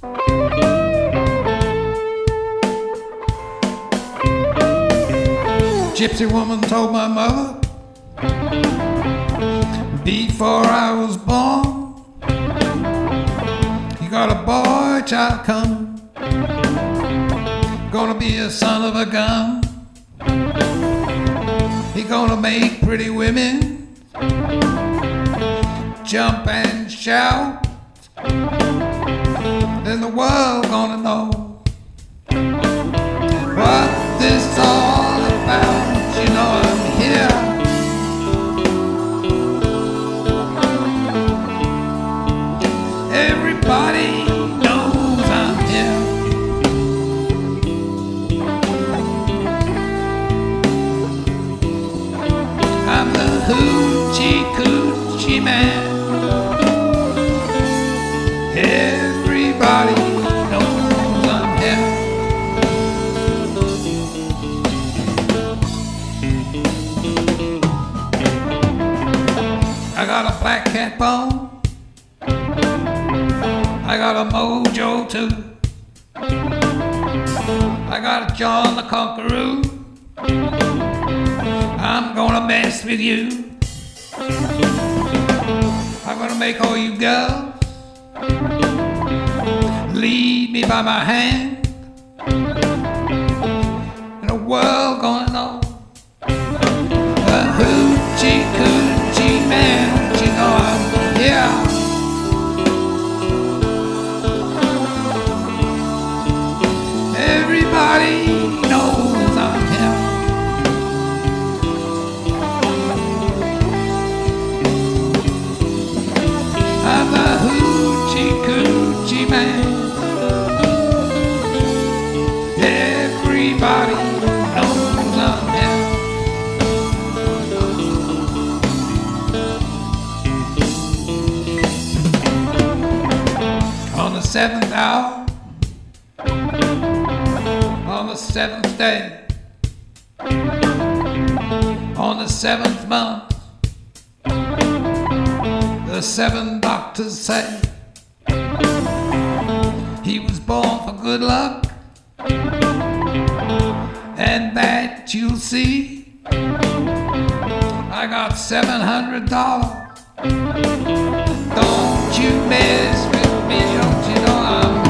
Gypsy woman told my mother before I was born, you got a boy child coming, gonna be a son of a gun. He gonna make pretty women jump and shout, then the world gonna know what this is all about. You know I'm here. Everybody knows I'm here. I'm the hoochie coochie man. Everybody knows I'm here. I got a black cat bone, I got a mojo too, I got a John the Conqueror. I'm gonna mess with you. I'm gonna make all you girls lead me by my hand, and the world gonna know the hoochie coochie man. You know I'm here. Everybody knows I'm here. I'm the hoochie coochie man. Everybody knows I'm here. On the seventh hour, on the seventh day, on the seventh month, the seven doctors say he was born for good luck, and that you'll see. I got $700. Don't you mess with me, don't you know I'm